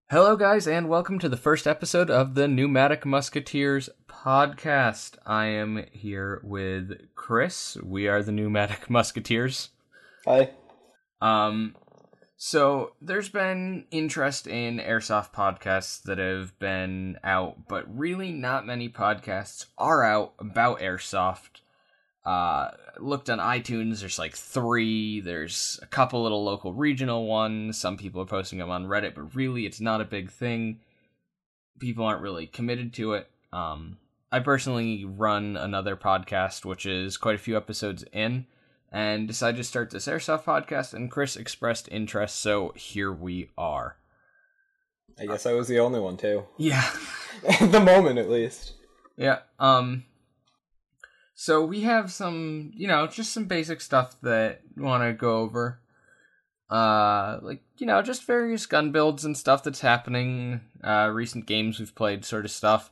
Hello, guys, and welcome to the first episode of the Pneumatic Musketeers podcast. I am here with Chris. We are the Pneumatic Musketeers. Hi. So there's been interest in airsoft podcasts that have been out, but really not many podcasts are out about airsoft. Looked on iTunes, there's like 3, there's a couple little local regional ones, some people are posting them on Reddit, but really it's not a big thing. People aren't really committed to it. I personally run another podcast, which is quite a few episodes in, and decided to start this airsoft podcast, and Chris expressed interest, so here we are. I guess I was the only one, too. Yeah. At the moment, at least. Yeah, So we have some, just some basic stuff that we want to go over. Just various gun builds and stuff that's happening, recent games we've played sort of stuff.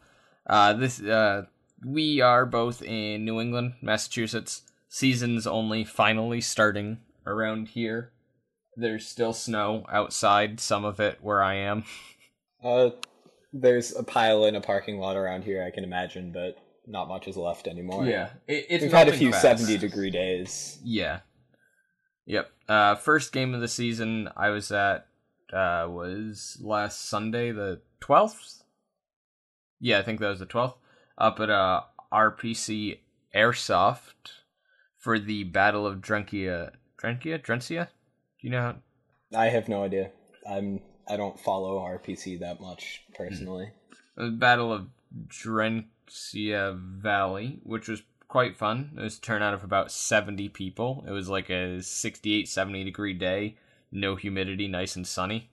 We are both in New England, Massachusetts. Season's only finally starting around here. There's still snow outside, some of it where I am. There's a pile in a parking lot around here, I can imagine, but not much is left anymore. Yeah, we've had a few 70-degree days. Yeah. Yep. First game of the season I was at was last Sunday, the 12th? Yeah, I think that was the 12th. Up at RPC Airsoft for the Battle of Drencia? Do you know how? I have no idea. I don't follow RPC that much, personally. The Battle of Drencia Valley, which was quite fun. It was a turnout of about 70 people. It was like a 68, 70 degree day. No humidity, nice and sunny.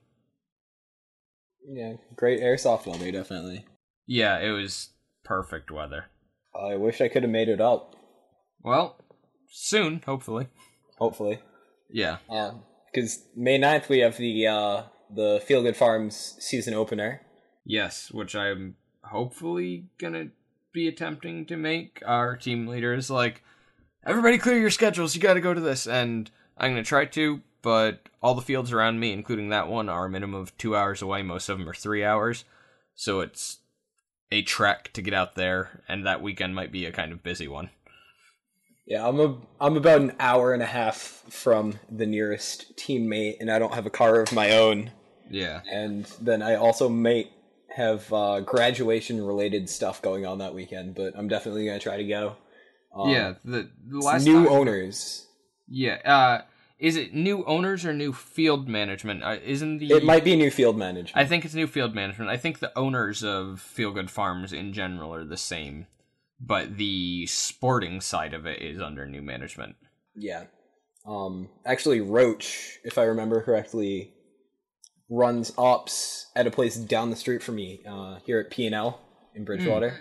Yeah, great airsoft weather, definitely. Yeah, it was perfect weather. I wish I could have made it up. Well, soon, hopefully. Hopefully. Yeah. Because May 9th we have the Feel Good Farms season opener. Yes, which I'm hopefully gonna be attempting to make. Our team leader is like, everybody clear your schedules, you gotta go to this, and I'm gonna try to, but all the fields around me, including that one, are a minimum of 2 hours away. Most of them are 3 hours, so it's a trek to get out there, and that weekend might be a kind of busy one. Yeah, I'm about an hour and a half from the nearest teammate, and I don't have a car of my own. Yeah. And then I also may have graduation-related stuff going on that weekend, but I'm definitely going to try to go. Yeah, the last new time... owners. Yeah, is it new owners or new field management? It might be new field management. I think it's new field management. I think the owners of Feel Good Farms in general are the same, but the sporting side of it is under new management. Yeah. Actually, Roach, if I remember correctly, runs ops at a place down the street from me, here at P&L in Bridgewater.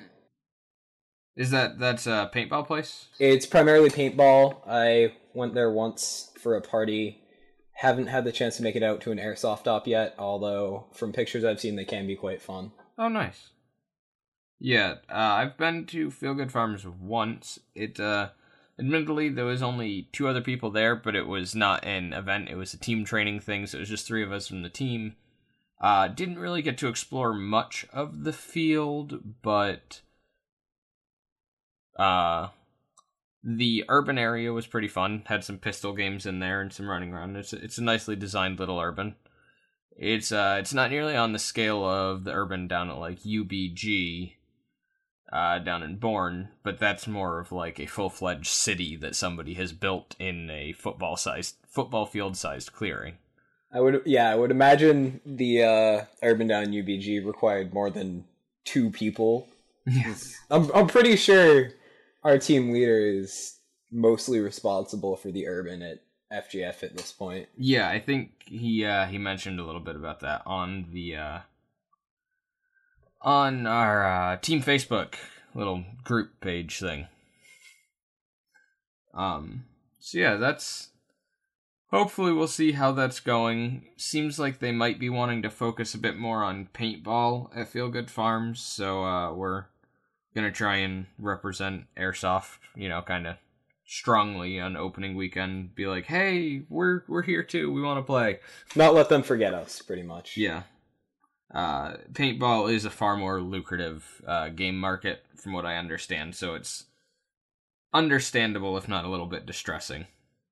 Is that's a paintball place? It's primarily paintball. I went there once for a party. Haven't had the chance to make it out to an airsoft op yet, although from pictures I've seen, they can be quite fun. Oh, nice. Yeah, I've been to Feel Good Farms once. Admittedly, there was only 2 other people there, but it was not an event. It was a team training thing, so it was just 3 of us from the team. Didn't really get to explore much of the field, but the urban area was pretty fun. Had some pistol games in there and some running around. It's a nicely designed little urban. It's not nearly on the scale of the urban down at like UBG, down in Bourne, but that's more of like a full-fledged city that somebody has built in a football field-sized clearing. I would imagine the urban down in UBG required more than 2 people. Yes. I'm pretty sure our team leader is mostly responsible for the urban at FGF at this point. Yeah, I think he mentioned a little bit about that on the on our team Facebook little group page thing. So yeah, that's hopefully we'll see how that's going. Seems like they might be wanting to focus a bit more on paintball at Feel Good Farms, so we're gonna try and represent airsoft, kind of strongly on opening weekend. Be like, hey, we're here too. We want to play. Not let them forget us, pretty much. Yeah. Paintball is a far more lucrative game market, from what I understand, so it's understandable, if not a little bit distressing.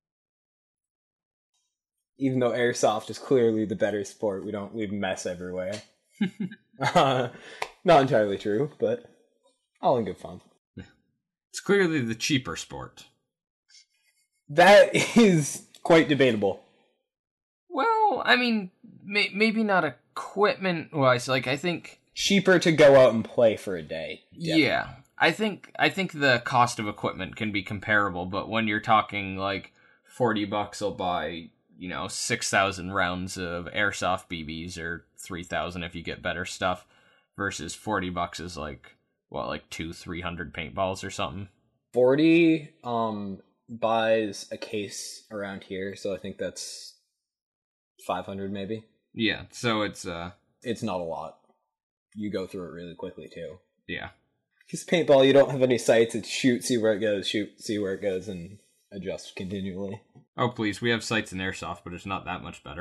Even though airsoft is clearly the better sport, we don't leave mess everywhere. Not entirely true, but all in good fun. It's clearly the cheaper sport. That is quite debatable. Well, I mean, maybe not equipment-wise. Like, I think cheaper to go out and play for a day. Definitely. Yeah, I think the cost of equipment can be comparable, but when you're talking like $40 will buy 6,000 rounds of airsoft BBs, or 3,000 if you get better stuff, versus $40 is like 200-300 paintballs or something. 40 buys a case around here, so I think that's 500 maybe. Yeah, so it's not a lot. You go through it really quickly too. Yeah. Because paintball, you don't have any sights. It's shoot, see where it goes, shoot, see where it goes, and adjust continually. Oh, please, we have sights in airsoft, but it's not that much better.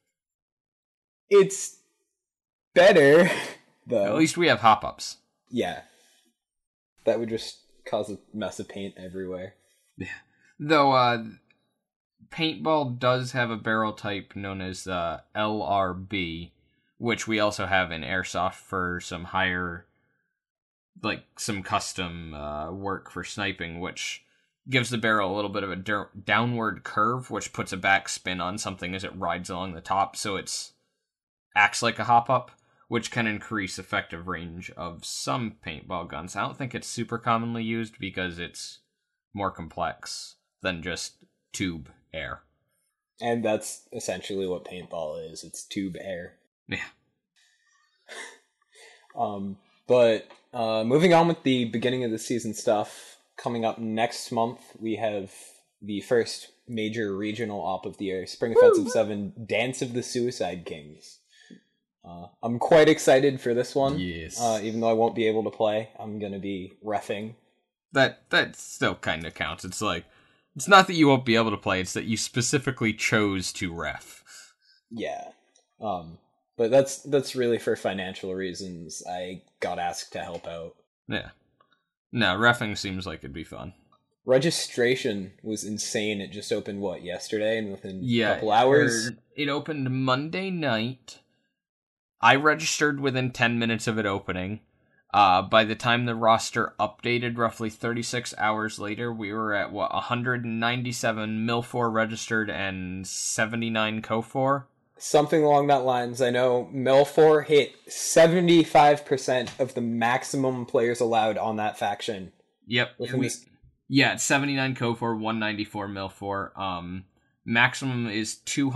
It's better, though. At least we have hop-ups. Yeah. That would just cause a mess of paint everywhere. Yeah. Though, paintball does have a barrel type known as LRB, which we also have in airsoft for some higher, some custom work for sniping, which gives the barrel a little bit of a downward curve, which puts a backspin on something as it rides along the top, so it's acts like a hop-up, which can increase effective range of some paintball guns. I don't think it's super commonly used because it's more complex than just tube air. And that's essentially what paintball is. It's tube air. Yeah. But moving on with the beginning of the season stuff, coming up next month, we have the first major regional op of the year, Spring Offensive 7, Dance of the Suicide Kings. I'm quite excited for this one. Yes. Even though I won't be able to play, I'm going to be reffing. That still kind of counts. It's not that you won't be able to play, it's that you specifically chose to ref. Yeah. But that's really for financial reasons. I got asked to help out. Yeah. No, reffing seems like it'd be fun. Registration was insane. It just opened, yesterday? And within a couple hours? It opened Monday night. I registered within 10 minutes of it opening. By the time the roster updated, roughly 36 hours later, we were at, 197 Milfor registered and 79 Cofor? Something along that lines. I know Milfor hit 75% of the maximum players allowed on that faction. Yep. It's 79 Cofor, 194 Milfor. Maximum is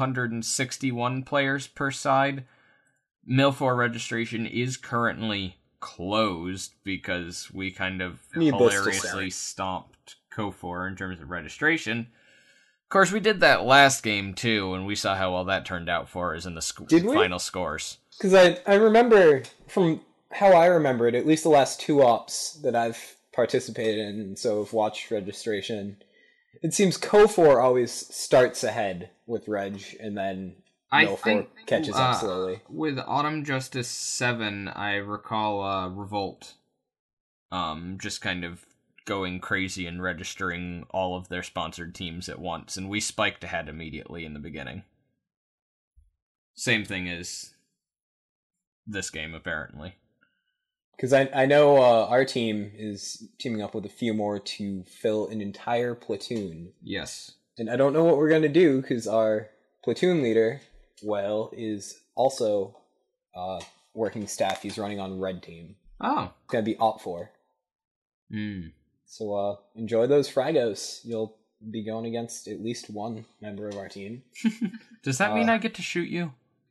261 players per side. Milfor registration is currently closed because we kind of hilariously stomped Cofor in terms of registration. Of course, we did that last game, too, and we saw how well that turned out for us in the final scores. Because I remember, from how I remember it, at least the last two ops that I've participated in, and so have watched registration, it seems Cofor always starts ahead with Reg, and then Milfor catches up slowly. With Autumn Justice 7, I recall Revolt just kind of going crazy and registering all of their sponsored teams at once, and we spiked ahead immediately in the beginning. Same thing as this game, apparently. Because I know our team is teaming up with a few more to fill an entire platoon. Yes. And I don't know what we're going to do, because our platoon leader, is also working staff. He's running on Red Team. Oh. It's going to be Op 4. Hmm. So enjoy those fragos. You'll be going against at least one member of our team. Does that mean I get to shoot you?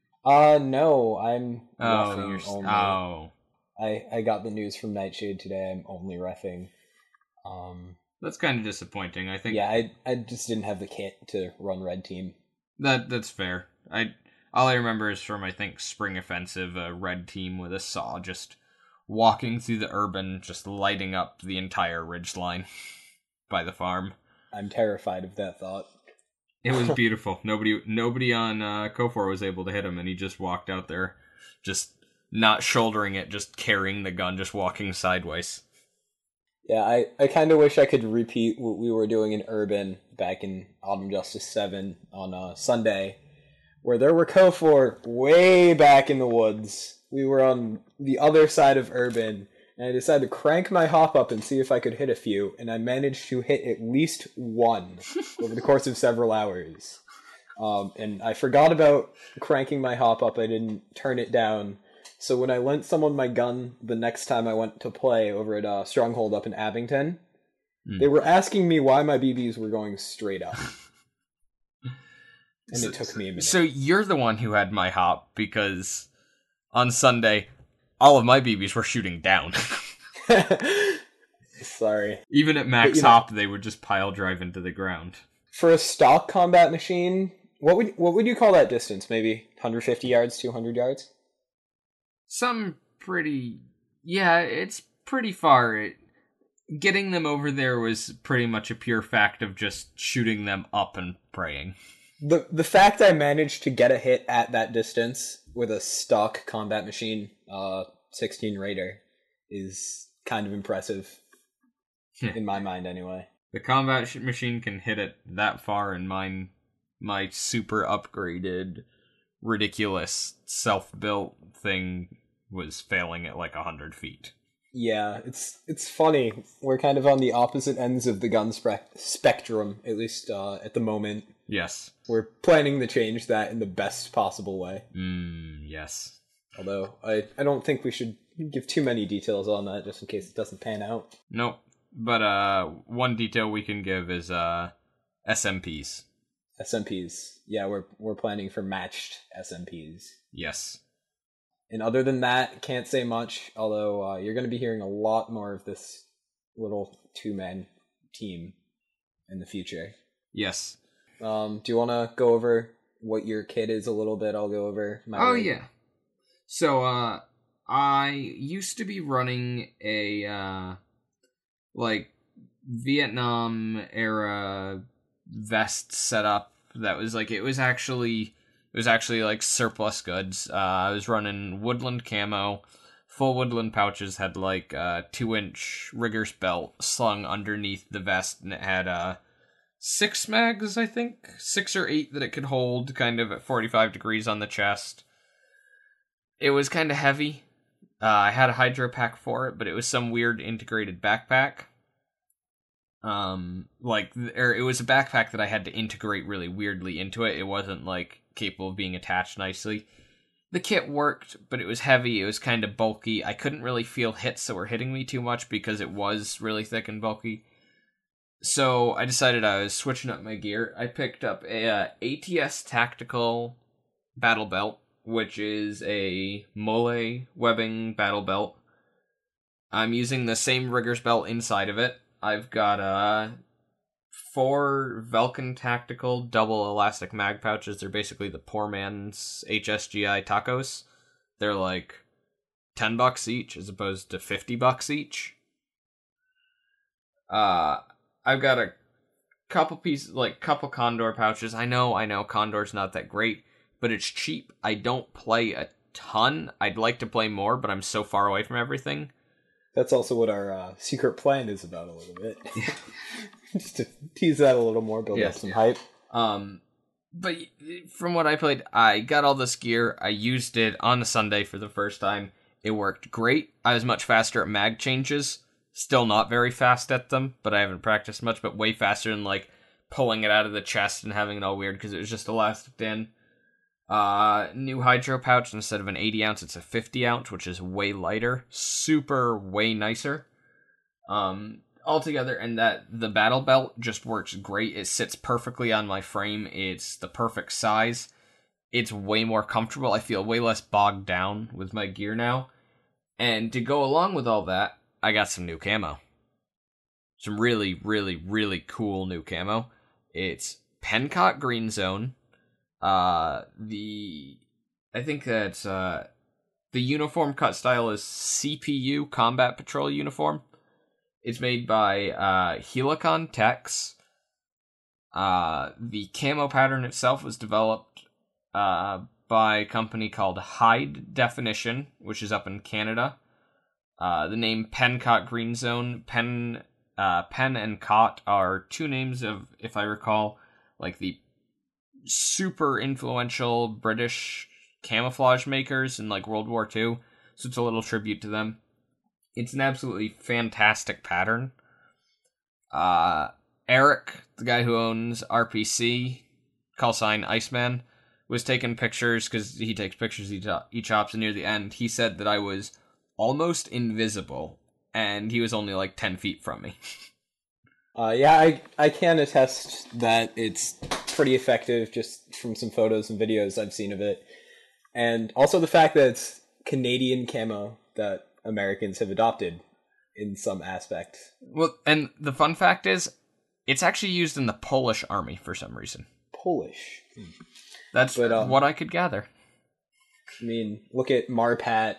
No, I'm reffing only. Oh. I got the news from Nightshade today. I'm only reffing. That's kind of disappointing. I think. Yeah, I just didn't have the kit to run Red Team. That's fair. All I remember is from, I think, Spring Offensive, a Red Team with a saw just walking through the urban, just lighting up the entire ridgeline by the farm. I'm terrified of that thought. It was beautiful. Nobody on Cofor was able to hit him, and he just walked out there, just not shouldering it, just carrying the gun, just walking sideways. Yeah, I kind of wish I could repeat what we were doing in Urban back in Autumn Justice 7 on Sunday, where there were KOFOR way back in the woods. We were on the other side of Urban, and I decided to crank my hop up and see if I could hit a few, and I managed to hit at least one over the course of several hours. And I forgot about cranking my hop up. I didn't turn it down. So when I lent someone my gun the next time I went to play over at Stronghold up in Abington, they were asking me why my BBs were going straight up. And it took me a minute. So you're the one who had my hop, because on Sunday, all of my BBs were shooting down. Sorry. Even at max hop, they would just pile drive into the ground. For a stock combat machine, what would you call that distance? Maybe 150 yards, 200 yards? Yeah, it's pretty far. Getting them over there was pretty much a pure fact of just shooting them up and praying. The fact I managed to get a hit at that distance with a stock combat machine, 16 Raider, is kind of impressive. In my mind, anyway. The combat machine can hit it that far, and my super upgraded, ridiculous, self-built thing was failing at like 100 feet. Yeah, it's funny. We're kind of on the opposite ends of the gun spectrum, at least at the moment. Yes. We're planning to change that in the best possible way. Yes. Although, I don't think we should give too many details on that, just in case it doesn't pan out. Nope. But one detail we can give is SMPs. SMPs. Yeah, we're planning for matched SMPs. Yes. And other than that, can't say much, although you're going to be hearing a lot more of this little two-man team in the future. Yes. Do you want to go over what your kit is a little bit? I'll go over my rig. Yeah. So, I used to be running a, Vietnam-era vest setup that was, it was actually surplus goods. I was running woodland camo, full woodland pouches, had 2-inch rigger's belt slung underneath the vest, and it had 6 mags, I think, 6 or 8 that it could hold, kind of at 45 degrees on the chest. It was kind of heavy. I had a hydro pack for it, but it was some weird integrated backpack. It was a backpack that I had to integrate really weirdly into it. It wasn't capable of being attached nicely. The kit worked, but it was heavy. It was kind of bulky. I couldn't really feel hits that were hitting me too much because it was really thick and bulky. So I decided I was switching up my gear. I picked up a ATS Tactical battle belt, which is a Mole webbing battle belt. I'm using the same rigger's belt inside of it. I've got 4 Velkin Tactical double elastic mag pouches. They're basically the poor man's HSGI tacos. They're $10 each as opposed to $50 each. I've got a couple pieces, couple Condor pouches. I know Condor's not that great, but it's cheap. I don't play a ton. I'd like to play more, but I'm so far away from everything. That's also what our secret plan is about a little bit. Just to tease that a little more, build up some hype. But from what I played, I got all this gear. I used it on a Sunday for the first time. It worked great. I was much faster at mag changes. Still not very fast at them, but I haven't practiced much, but way faster than pulling it out of the chest and having it all weird because it was just elastic in. New hydro pouch, instead of an 80 ounce, it's a 50 ounce, which is way lighter. Super way nicer. Altogether, and that the battle belt just works great. It sits perfectly on my frame. It's the perfect size. It's way more comfortable. I feel way less bogged down with my gear now. And to go along with all that, I got some new camo. Some really, really, really cool new camo. It's Pencott Green Zone. I think that's the uniform cut style is CPU Combat Patrol uniform. It's made by Helicon Techs. The camo pattern itself was developed by a company called High Definition, which is up in Canada. The name Pencott Green Zone, Pen and Cott are two names of, if I recall, like the super influential British camouflage makers in like World War II. So it's a little tribute to them. It's an absolutely fantastic pattern. Eric, the guy who owns RPC, call sign Iceman, was taking pictures, because he takes pictures each ops, and near the end, he said that I was almost invisible, and he was only like 10 feet from me. I can attest that it's pretty effective just from some photos and videos I've seen of it. And also the fact that it's Canadian camo that Americans have adopted in some aspect. Well, and the fun fact is, it's actually used in the Polish army for some reason. Polish? That's what I could gather. I mean, look at Marpat,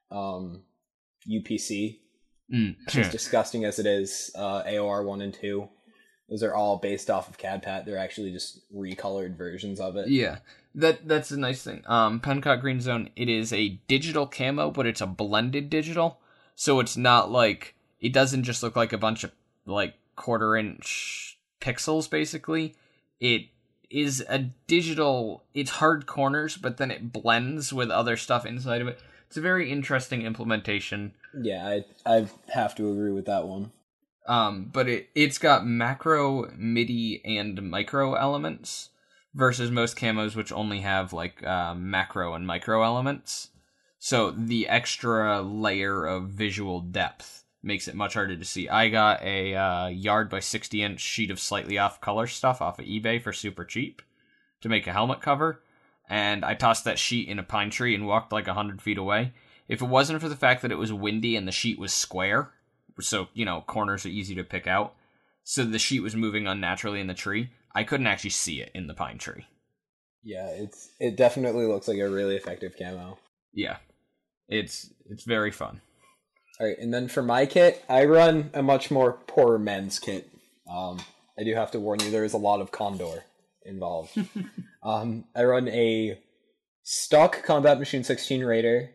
UPC. As disgusting as it is, AOR 1 and 2. Those are all based off of CADPAT. They're actually just recolored versions of it. Yeah, that's a nice thing. Pencott Green Zone, it is a digital camo, but it's a blended digital. So it's not like, it doesn't just look like a bunch of like 1/4-inch pixels, basically. It is a digital, it's hard corners, but then it blends with other stuff inside of it. It's a very interesting implementation. Yeah, I have to agree with that one. But it's got macro, MIDI, and micro elements versus most camos, which only have like macro and micro elements. So the extra layer of visual depth makes it much harder to see. I got a yard by 60-inch sheet of slightly off color stuff off of eBay for super cheap to make a helmet cover, and I tossed that sheet in a pine tree and walked like 100 feet away. If it wasn't for the fact that it was windy and the sheet was square, so, corners are easy to pick out, so the sheet was moving unnaturally in the tree, I couldn't actually see it in the pine tree. Yeah, it definitely looks like a really effective camo. Yeah, it's very fun. Alright, and then for my kit, I run a much more poor men's kit. I do have to warn you, there is a lot of Condor involved. I run a stock Combat Machine 16 Raider.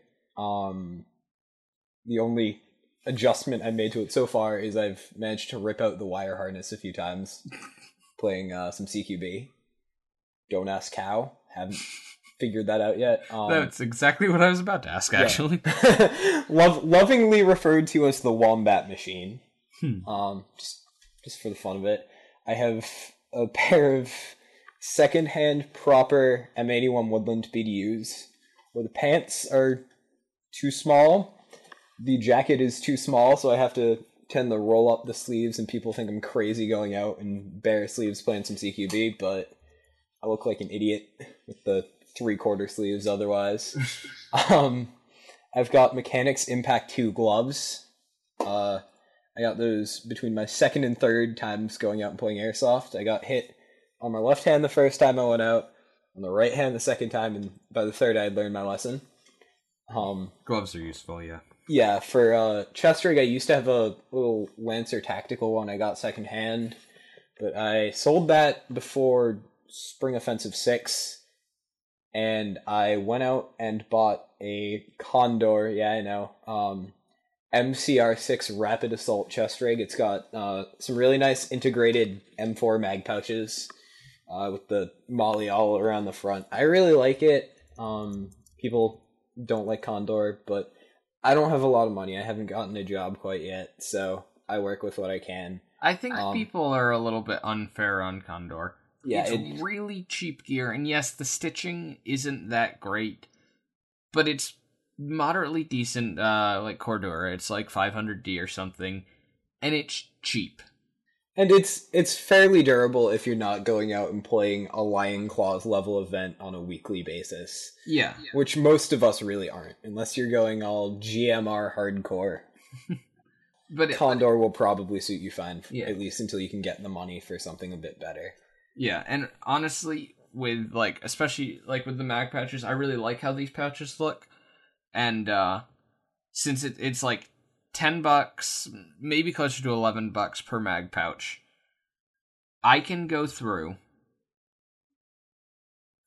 The only adjustment I made to it so far is I've managed to rip out the wire harness a few times playing some CQB. Don't ask how. Haven't figured that out yet. That's exactly what I was about to ask, actually. Yeah. Lovingly referred to as the Wombat Machine. Just for the fun of it. I have a pair of second-hand proper M81 Woodland BDUs where the pants are too small. The jacket is too small, so I have to tend to roll up the sleeves, and people think I'm crazy going out in bare sleeves playing some CQB, but I look like an idiot with the 3/4 sleeves otherwise. I've got Mechanics Impact 2 gloves. I got those between my second and third times going out and playing Airsoft. I got hit on my left hand the first time I went out, on the right hand the second time, and by the third I had learned my lesson. Gloves are useful, yeah. Yeah, for chest rig I used to have a little Lancer tactical one I got second hand, but I sold that before Spring Offensive 6, and I went out and bought a Condor, yeah I know, MCR6 Rapid Assault chest rig. It's got some really nice integrated M4 mag pouches with the molly all around the front. I really like it. People don't like Condor, but I don't have a lot of money. I haven't gotten a job quite yet, so I work with what I can. I think people are a little bit unfair on Condor. Yeah, it's really cheap gear, and yes, the stitching isn't that great, but it's moderately decent, like Cordura. It's like 500D or something, and it's cheap. And it's fairly durable if you're not going out and playing a Lion Claws level event on a weekly basis. Yeah. Which most of us really aren't, unless you're going all GMR hardcore. But Condor will probably suit you fine, at least until you can get the money for something a bit better. Yeah, and honestly, with especially with the mag pouches, I really like how these pouches look. And since it's like $10, maybe closer to $11 per mag pouch, I can go through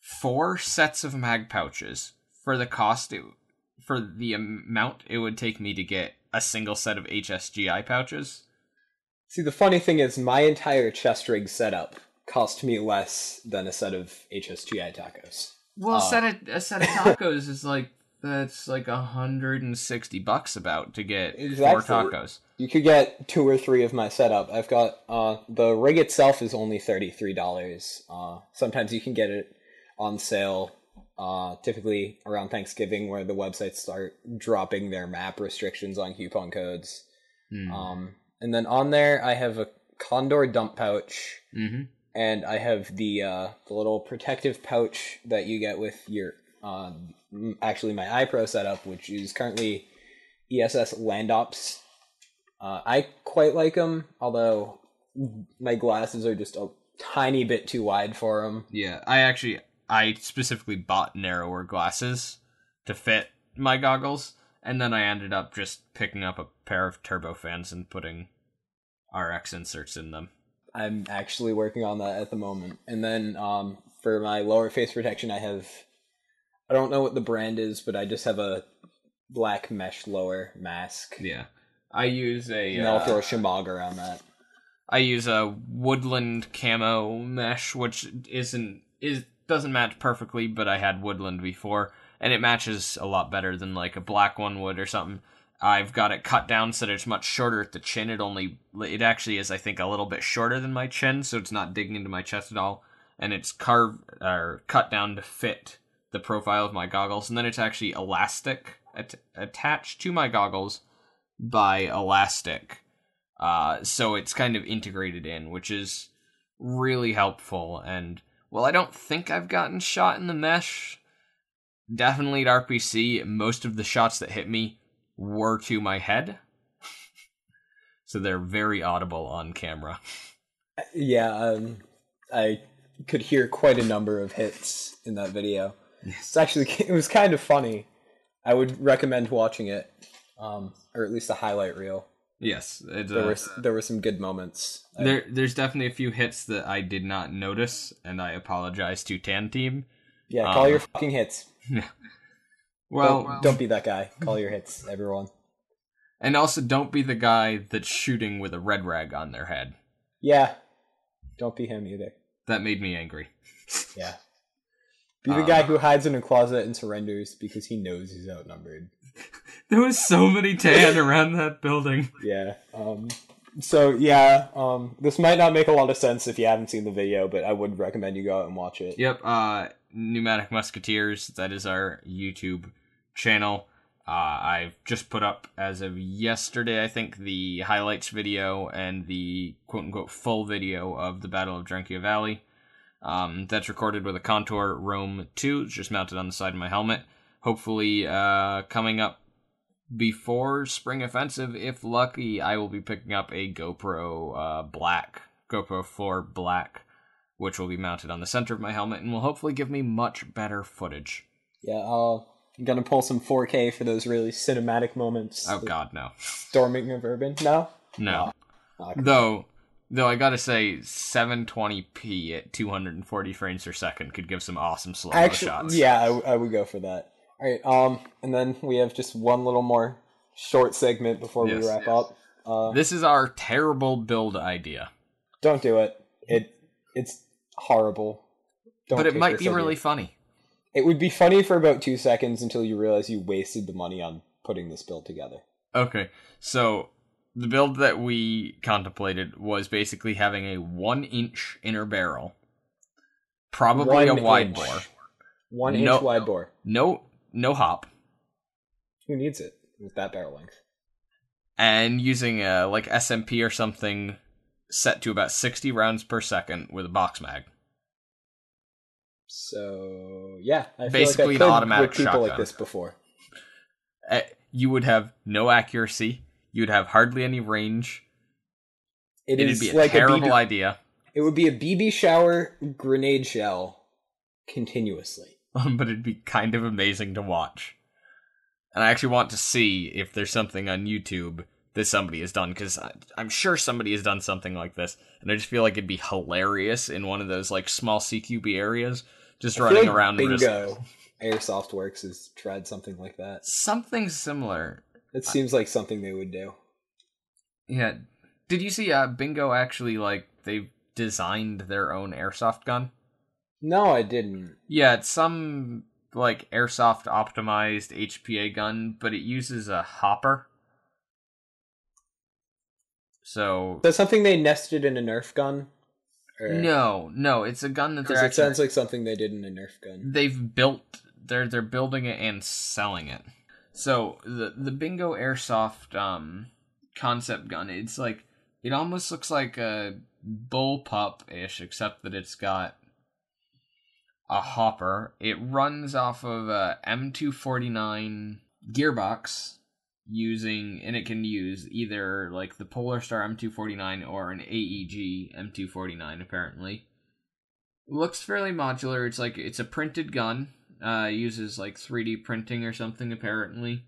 4 sets of mag pouches for the cost, for the amount it would take me to get a single set of HSGI pouches. See, the funny thing is, my entire chest rig setup cost me less than a set of HSGI tacos. Well, a set of tacos is like, that's like $160 about to get Exactly. 4 tacos. You could get 2 or 3 of my setup. I've got the rig itself is only $33. Sometimes you can get it on sale, typically around Thanksgiving, where the websites start dropping their map restrictions on coupon codes. And then on there, I have a Condor dump pouch, and I have the little protective pouch that you get with your actually my iPro setup, which is currently ESS Landops. I quite like them, although my glasses are just a tiny bit too wide for them. Yeah, I specifically bought narrower glasses to fit my goggles, and then I ended up just picking up a pair of turbofans and putting RX inserts in them. I'm actually working on that at the moment. And then for my lower face protection, I don't know what the brand is, but I just have a black mesh lower mask. Yeah. I use and I'll throw a shemagh around that. I use a woodland camo mesh, which doesn't match perfectly, but I had woodland before, and it matches a lot better than like a black one would or something. I've got it cut down so that it's much shorter at the chin. It actually is, I think, a little bit shorter than my chin, so it's not digging into my chest at all. And it's cut down to fit the profile of my goggles, and then it's actually elastic attached to my goggles by elastic. So it's kind of integrated in, which is really helpful. And well, I don't think I've gotten shot in the mesh. Definitely at RPC, most of the shots that hit me were to my head. So they're very audible on camera. Yeah, I could hear quite a number of hits in that video. It was kind of funny. I would recommend watching it, or at least a highlight reel. Yes, there were some good moments. There's definitely a few hits that I did not notice, and I apologize to Tan Team. Yeah, call your fucking hits. Well, don't be that guy. Call your hits, everyone. And also, don't be the guy that's shooting with a red rag on their head. Yeah, don't be him either. That made me angry. Yeah. Be the guy who hides in a closet and surrenders because he knows he's outnumbered. There was so many tan around that building. Yeah. This might not make a lot of sense if you haven't seen the video, but I would recommend you go out and watch it. Yep. Pneumatic Musketeers. That is our YouTube channel. I've just put up, as of yesterday, I think, the highlights video and the quote-unquote full video of the Battle of Drenkia Valley. That's recorded with a Contour Roam 2. It's just mounted on the side of my helmet. Hopefully, coming up before Spring Offensive, if lucky, I will be picking up a GoPro GoPro 4 Black, which will be mounted on the center of my helmet and will hopefully give me much better footage. Yeah, I'm gonna pull some 4K for those really cinematic moments. Oh god, no. Storming of Urban? No? No. Though I gotta say, 720p at 240 frames per second could give some awesome slow-mo shots. Yeah, I would go for that. Alright, and then we have just one little more short segment before we wrap up. This is our terrible build idea. Don't do it. It's horrible. But it might be really funny. It would be funny for about 2 seconds until you realize you wasted the money on putting this build together. Okay, so the build that we contemplated was basically having a 1-inch inner barrel. Probably a wide bore. 1 inch wide bore. No hop. Who needs it with that barrel length? And using like SMP or something set to about 60 rounds per second with a box mag. So, yeah. I basically feel like an automatic with people shotgun. like this before. You would have no accuracy. You'd have hardly any range. It'd be a terrible idea. It would be a BB shower grenade shell continuously. But it'd be kind of amazing to watch. And I actually want to see if there's something on YouTube that somebody has done, because I'm sure somebody has done something like this, and I just feel like it'd be hilarious in one of those like small CQB areas, just I feel running like around. Bingo Airsoft Works has tried something like that. Something similar. It seems like something they would do. Yeah. Did you see Bingo actually, like, they've designed their own airsoft gun? No, I didn't. Yeah, it's some, like, airsoft optimized HPA gun, but it uses a hopper. So... Is that something they nested in a Nerf gun? Or... No, it's a gun that they're Because it actually... sounds like something they did in a Nerf gun. They've built... They're building it and selling it. So, the Bingo Airsoft, concept gun, it's like... It almost looks like a bullpup-ish, except that it's got a hopper. It runs off of a M249 gearbox and it can use either like the Polar Star M249 or an AEG M249 apparently. Looks fairly modular. It's a printed gun. Uses like 3D printing or something apparently.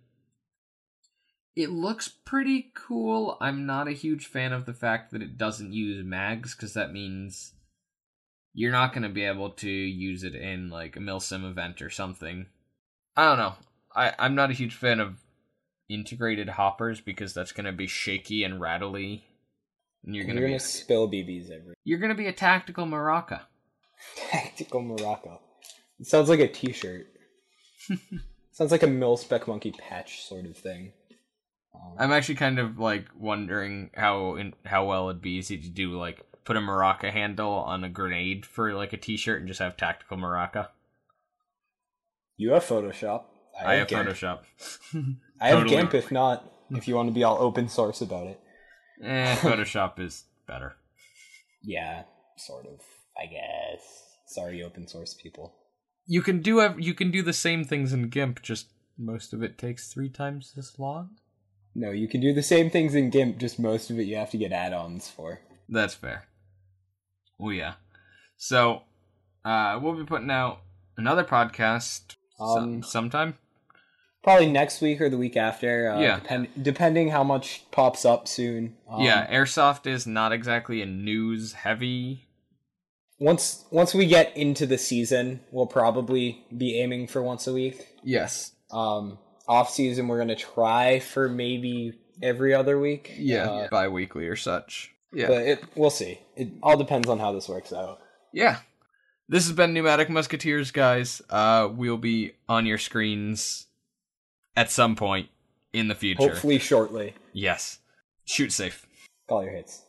It looks pretty cool. I'm not a huge fan of the fact that it doesn't use mags, because that means you're not going to be able to use it in like a milsim event or something. I don't know. I'm not a huge fan of integrated hoppers because that's going to be shaky and rattly. And you're going to spill BBs everywhere. You're going to be a tactical maraca. Tactical maraca. It sounds like a t-shirt. Sounds like a mil-spec monkey patch sort of thing. I'm actually kind of like wondering how well it'd be easy to do, like put a maraca handle on a grenade for like a t-shirt and just have tactical maraca. You have Photoshop. I have GIMP. Photoshop. I have GIMP if you want to be all open source about it. Photoshop is better. Yeah, sort of, I guess. Sorry, open source people. You can do the same things in GIMP, just most of it takes 3 times as long. No, you can do the same things in GIMP, just most of it you have to get add-ons for. That's fair. Oh yeah. So, we'll be putting out another podcast sometime. Probably next week or the week after. Yeah. Depending how much pops up soon. Yeah, Airsoft is not exactly a news heavy. Once we get into the season, we'll probably be aiming for once a week. Yes. Off season, we're gonna try for maybe every other week. Yeah, bi-weekly or such. Yeah, but we'll see. It all depends on how this works out. Yeah. This has been Pneumatic Musketeers, guys. We'll be on your screens at some point in the future. Hopefully shortly. Yes. Shoot safe. Call your hits.